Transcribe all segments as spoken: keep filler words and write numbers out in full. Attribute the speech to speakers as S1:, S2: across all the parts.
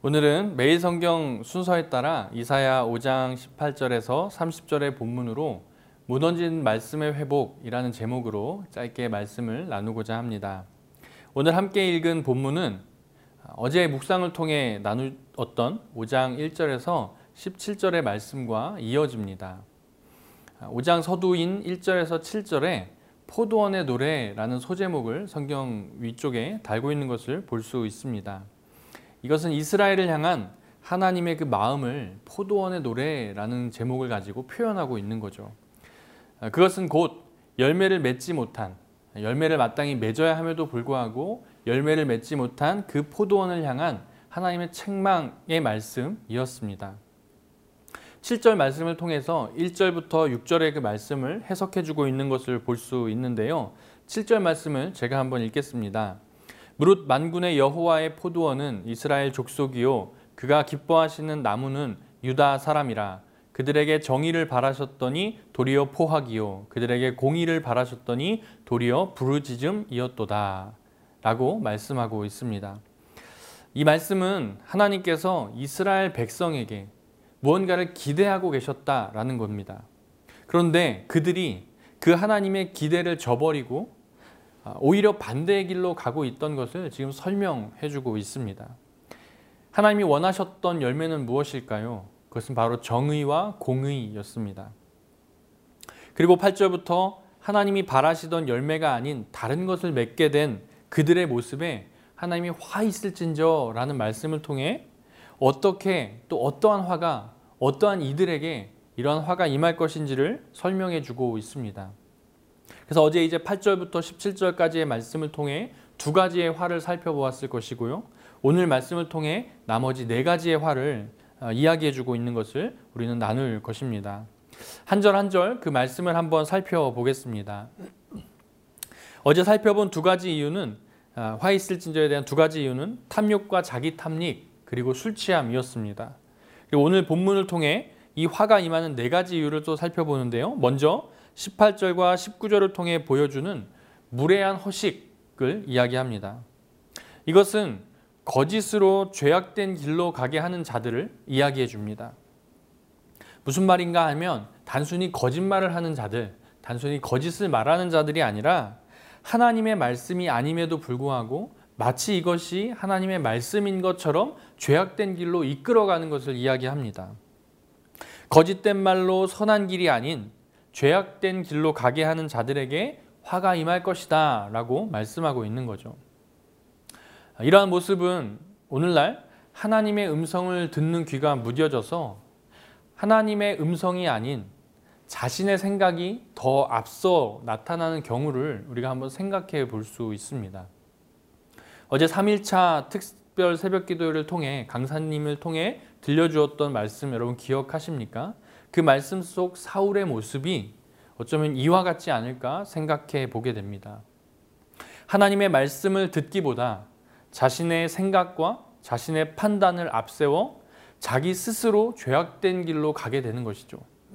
S1: 오늘은 매일 성경 순서에 따라 이사야 오 장 십팔 절에서 삼십 절의 본문으로 무너진 말씀의 회복이라는 제목으로 짧게 말씀을 나누고자 합니다. 오늘 함께 읽은 본문은 어제 묵상을 통해 나누었던 오 장 일 절에서 십칠 절의 말씀과 이어집니다. 오 장 서두인 일 절에서 칠 절에 포도원의 노래라는 소제목을 성경 위쪽에 달고 있는 것을 볼 수 있습니다. 이것은 이스라엘을 향한 하나님의 그 마음을 포도원의 노래라는 제목을 가지고 표현하고 있는 거죠. 그것은 곧 열매를 맺지 못한, 열매를 마땅히 맺어야 함에도 불구하고 열매를 맺지 못한 그 포도원을 향한 하나님의 책망의 말씀이었습니다. 칠 절 말씀을 통해서 일 절부터 육 절의 그 말씀을 해석해주고 있는 것을 볼 수 있는데요. 칠 절 말씀을 제가 한번 읽겠습니다. 무릇 만군의 여호와의 포도원은 이스라엘 족속이요 그가 기뻐하시는 나무는 유다 사람이라. 그들에게 정의를 바라셨더니 도리어 포악이요 그들에게 공의를 바라셨더니 도리어 부르짖음이었도다 라고 말씀하고 있습니다. 이 말씀은 하나님께서 이스라엘 백성에게 무언가를 기대하고 계셨다라는 겁니다. 그런데 그들이 그 하나님의 기대를 저버리고 오히려 반대의 길로 가고 있던 것을 지금 설명해 주고 있습니다. 하나님이 원하셨던 열매는 무엇일까요? 그것은 바로 정의와 공의였습니다. 그리고 팔 절부터 하나님이 바라시던 열매가 아닌 다른 것을 맺게 된 그들의 모습에 하나님이 화 있을진저 라는 말씀을 통해 어떻게 또 어떠한 화가 어떠한 이들에게 이러한 화가 임할 것인지를 설명해 주고 있습니다. 그래서 어제 이제 팔 절부터 십칠 절까지의 말씀을 통해 두 가지의 화를 살펴보았을 것이고요. 오늘 말씀을 통해 나머지 네 가지의 화를 이야기해 주고 있는 것을 우리는 나눌 것입니다. 한 절 한 절 그 말씀을 한번 살펴보겠습니다. 어제 살펴본 두 가지 이유는 화 있을진저에 대한 두 가지 이유는 탐욕과 자기 탐닉 그리고 술 취함이었습니다. 그리고 오늘 본문을 통해 이 화가 임하는 네 가지 이유를 또 살펴보는데요. 먼저 십팔 절과 십구 절을 통해 보여주는 무례한 허식을 이야기합니다. 이것은 거짓으로 죄악된 길로 가게 하는 자들을 이야기해 줍니다. 무슨 말인가 하면 단순히 거짓말을 하는 자들, 단순히 거짓을 말하는 자들이 아니라 하나님의 말씀이 아님에도 불구하고 마치 이것이 하나님의 말씀인 것처럼 죄악된 길로 이끌어가는 것을 이야기합니다. 거짓된 말로 선한 길이 아닌 죄악된 길로 가게 하는 자들에게 화가 임할 것이다 라고 말씀하고 있는 거죠. 이러한 모습은 오늘날 하나님의 음성을 듣는 귀가 무뎌져서 하나님의 음성이 아닌 자신의 생각이 더 앞서 나타나는 경우를 우리가 한번 생각해 볼 수 있습니다. 어제 삼 일차 특별 새벽기도를 통해 강사님을 통해 들려주었던 말씀 여러분 기억하십니까? 그 말씀 속 사울의 모습이 어쩌면 이와 같지 않을까 생각해 보게 됩니다. 하나님의 말씀을 듣기보다 자신의 생각과 자신의 판단을 앞세워 자기 스스로 죄악된 길로 가게 되는 것이죠.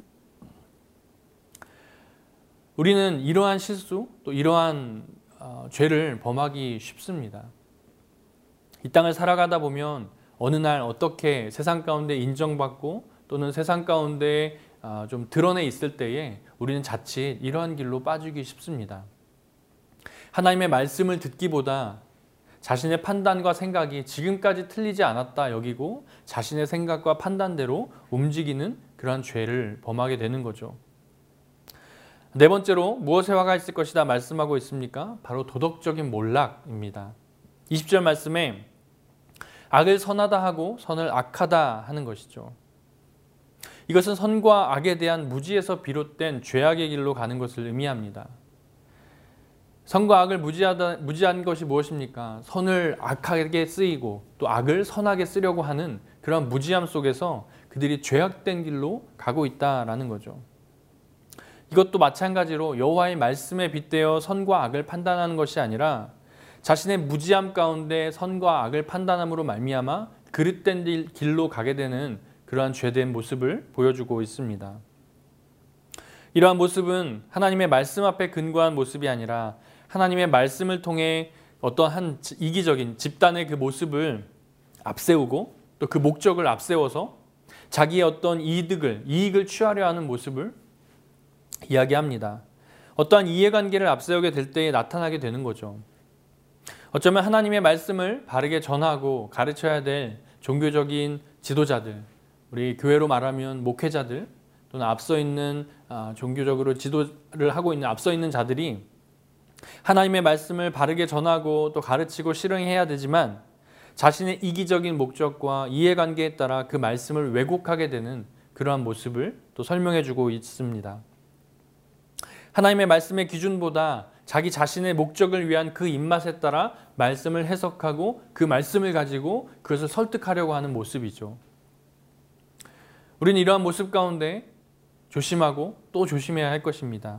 S1: 우리는 이러한 실수, 또 이러한 어, 죄를 범하기 쉽습니다. 이 땅을 살아가다 보면 어느 날 어떻게 세상 가운데 인정받고 또는 세상 가운데 좀 드러내 있을 때에 우리는 자칫 이러한 길로 빠지기 쉽습니다. 하나님의 말씀을 듣기보다 자신의 판단과 생각이 지금까지 틀리지 않았다 여기고 자신의 생각과 판단대로 움직이는 그러한 죄를 범하게 되는 거죠. 네 번째로 무엇에 화가 있을 것이다 말씀하고 있습니까? 바로 도덕적인 몰락입니다. 이십 절 말씀에 악을 선하다 하고 선을 악하다 하는 것이죠. 이것은 선과 악에 대한 무지에서 비롯된 죄악의 길로 가는 것을 의미합니다. 선과 악을 무지하다, 무지한 것이 무엇입니까? 선을 악하게 쓰이고 또 악을 선하게 쓰려고 하는 그런 무지함 속에서 그들이 죄악된 길로 가고 있다라는 거죠. 이것도 마찬가지로 여호와의 말씀에 빗대어 선과 악을 판단하는 것이 아니라 자신의 무지함 가운데 선과 악을 판단함으로 말미암아 그릇된 길로 가게 되는 그러한 죄된 모습을 보여주고 있습니다. 이러한 모습은 하나님의 말씀 앞에 근거한 모습이 아니라 하나님의 말씀을 통해 어떤 한 이기적인 집단의 그 모습을 앞세우고 또 그 목적을 앞세워서 자기의 어떤 이득을, 이익을 취하려 하는 모습을 이야기합니다. 어떠한 이해관계를 앞세우게 될 때에 나타나게 되는 거죠. 어쩌면 하나님의 말씀을 바르게 전하고 가르쳐야 될 종교적인 지도자들, 우리 교회로 말하면 목회자들, 또는 앞서 있는 종교적으로 지도를 하고 있는 앞서 있는 자들이 하나님의 말씀을 바르게 전하고 또 가르치고 실행해야 되지만 자신의 이기적인 목적과 이해관계에 따라 그 말씀을 왜곡하게 되는 그러한 모습을 또 설명해 주고 있습니다. 하나님의 말씀의 기준보다 자기 자신의 목적을 위한 그 입맛에 따라 말씀을 해석하고 그 말씀을 가지고 그것을 설득하려고 하는 모습이죠. 우리는 이러한 모습 가운데 조심하고 또 조심해야 할 것입니다.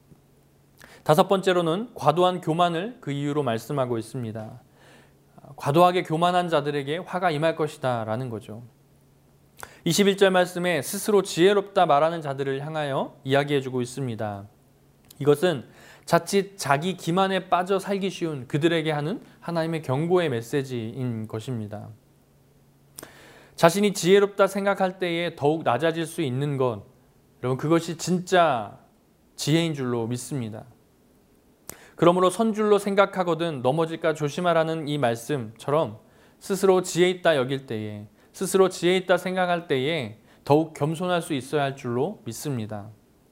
S1: 다섯 번째로는 과도한 교만을 그 이유로 말씀하고 있습니다. 과도하게 교만한 자들에게 화가 임할 것이다 라는 거죠. 이십일 절 말씀에 스스로 지혜롭다 말하는 자들을 향하여 이야기해 주고 있습니다. 이것은 자칫 자기 기만에 빠져 살기 쉬운 그들에게 하는 하나님의 경고의 메시지인 것입니다. 자신이 지혜롭다 생각할 때에 더욱 낮아질 수 있는 것, 여러분 그것이 진짜 지혜인 줄로 믿습니다. 그러므로 선줄로 생각하거든 넘어질까 조심하라는 이 말씀처럼 스스로 지혜 있다 여길 때에, 스스로 지혜 있다 생각할 때에 더욱 겸손할 수 있어야 할 줄로 믿습니다.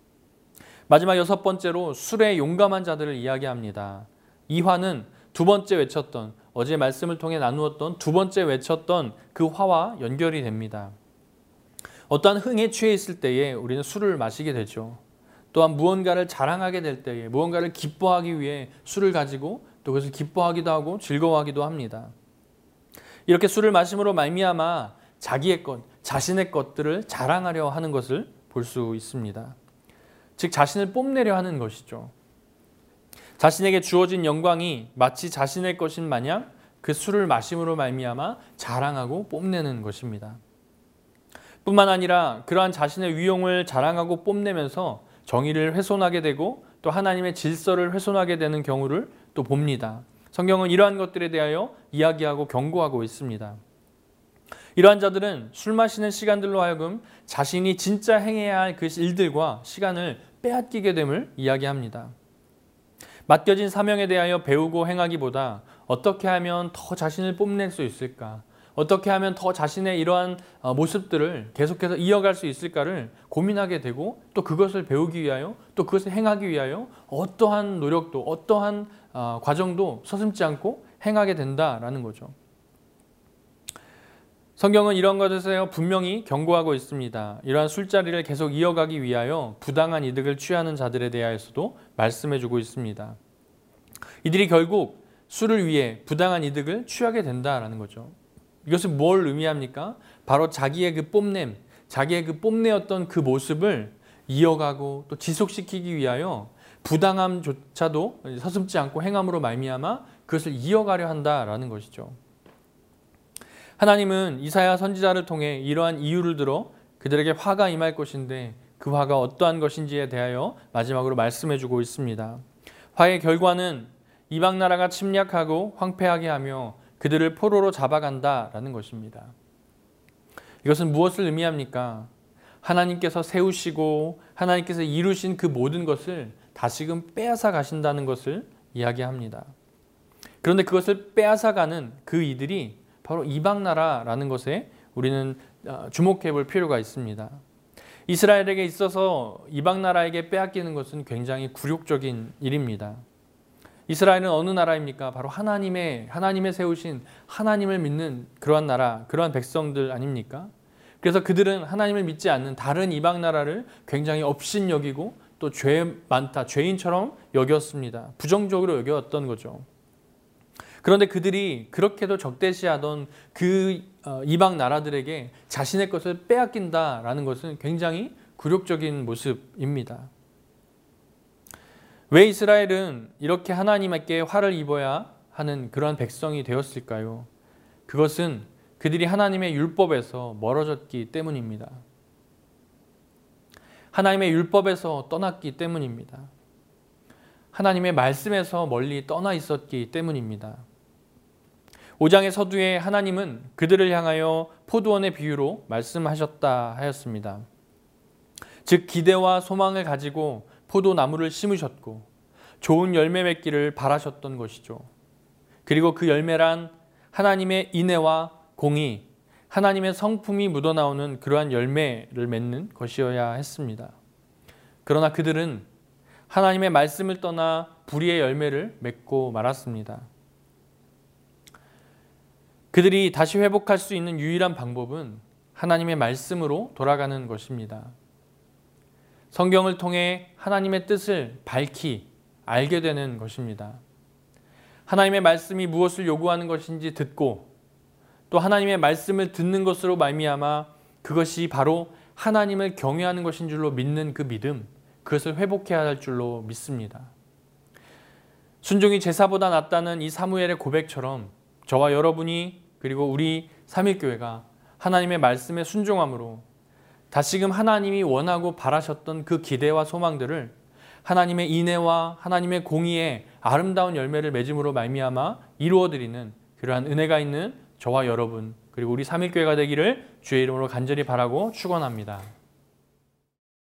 S1: 마지막 여섯 번째로 술에 용감한 자들을 이야기합니다. 이 화는 두 번째 외쳤던, 어제 말씀을 통해 나누었던 두 번째 외쳤던 그 화와 연결이 됩니다. 어떠한 흥에 취해 있을 때에 우리는 술을 마시게 되죠. 또한 무언가를 자랑하게 될 때에, 무언가를 기뻐하기 위해 술을 가지고 또 그것을 기뻐하기도 하고 즐거워하기도 합니다. 이렇게 술을 마심으로 말미암아 자기의 것, 자신의 것들을 자랑하려 하는 것을 볼 수 있습니다. 즉 자신을 뽐내려 하는 것이죠. 자신에게 주어진 영광이 마치 자신의 것인 마냥 그 술을 마심으로 말미암아 자랑하고 뽐내는 것입니다. 뿐만 아니라 그러한 자신의 위용을 자랑하고 뽐내면서 정의를 훼손하게 되고 또 하나님의 질서를 훼손하게 되는 경우를 또 봅니다. 성경은 이러한 것들에 대하여 이야기하고 경고하고 있습니다. 이러한 자들은 술 마시는 시간들로 하여금 자신이 진짜 행해야 할 그 일들과 시간을 빼앗기게 됨을 이야기합니다. 맡겨진 사명에 대하여 배우고 행하기보다 어떻게 하면 더 자신을 뽐낼 수 있을까? 어떻게 하면 더 자신의 이러한 모습들을 계속해서 이어갈 수 있을까를 고민하게 되고 또 그것을 배우기 위하여 또 그것을 행하기 위하여 어떠한 노력도 어떠한 과정도 서슴지 않고 행하게 된다라는 거죠. 성경은 이런 것에서 분명히 경고하고 있습니다. 이러한 술자리를 계속 이어가기 위하여 부당한 이득을 취하는 자들에 대하여서도 말씀해주고 있습니다. 이들이 결국 술을 위해 부당한 이득을 취하게 된다라는 거죠. 이것은 뭘 의미합니까? 바로 자기의 그 뽐냄, 자기의 그 뽐내었던 그 모습을 이어가고 또 지속시키기 위하여 부당함조차도 서슴지 않고 행함으로 말미암아 그것을 이어가려 한다라는 것이죠. 하나님은 이사야 선지자를 통해 이러한 이유를 들어 그들에게 화가 임할 것인데 그 화가 어떠한 것인지에 대하여 마지막으로 말씀해주고 있습니다. 화의 결과는 이방 나라가 침략하고 황폐하게 하며 그들을 포로로 잡아간다라는 것입니다. 이것은 무엇을 의미합니까? 하나님께서 세우시고 하나님께서 이루신 그 모든 것을 다시금 빼앗아 가신다는 것을 이야기합니다. 그런데 그것을 빼앗아가는 그 이들이 바로 이방 나라라는 것에 우리는 주목해 볼 필요가 있습니다. 이스라엘에게 있어서 이방 나라에게 빼앗기는 것은 굉장히 굴욕적인 일입니다. 이스라엘은 어느 나라입니까? 바로 하나님의 하나님의 세우신 하나님을 믿는 그러한 나라, 그러한 백성들 아닙니까? 그래서 그들은 하나님을 믿지 않는 다른 이방 나라를 굉장히 업신여기고 또 죄 많다, 죄인처럼 여겼습니다. 부정적으로 여겼던 거죠. 그런데 그들이 그렇게도 적대시하던 그 이방 나라들에게 자신의 것을 빼앗긴다라는 것은 굉장히 굴욕적인 모습입니다. 왜 이스라엘은 이렇게 하나님께 화를 입어야 하는 그러한 백성이 되었을까요? 그것은 그들이 하나님의 율법에서 멀어졌기 때문입니다. 하나님의 율법에서 떠났기 때문입니다. 하나님의 말씀에서 멀리 떠나 있었기 때문입니다. 오 장의 서두에 하나님은 그들을 향하여 포도원의 비유로 말씀하셨다 하였습니다. 즉 기대와 소망을 가지고 포도나무를 심으셨고 좋은 열매 맺기를 바라셨던 것이죠. 그리고 그 열매란 하나님의 인애와 공의, 하나님의 성품이 묻어나오는 그러한 열매를 맺는 것이어야 했습니다. 그러나 그들은 하나님의 말씀을 떠나 불의의 열매를 맺고 말았습니다. 그들이 다시 회복할 수 있는 유일한 방법은 하나님의 말씀으로 돌아가는 것입니다. 성경을 통해 하나님의 뜻을 밝히 알게 되는 것입니다. 하나님의 말씀이 무엇을 요구하는 것인지 듣고 또 하나님의 말씀을 듣는 것으로 말미암아 그것이 바로 하나님을 경외하는 것인 줄로 믿는 그 믿음, 그것을 회복해야 할 줄로 믿습니다. 순종이 제사보다 낫다는 이 사무엘의 고백처럼 저와 여러분이 그리고 우리 삼일교회가 하나님의 말씀에 순종함으로 다시금 하나님이 원하고 바라셨던 그 기대와 소망들을 하나님의 인애와 하나님의 공의의 아름다운 열매를 맺음으로 말미암아 이루어드리는 그러한 은혜가 있는 저와 여러분 그리고 우리 삼일교회가 되기를 주의 이름으로 간절히 바라고 축원합니다.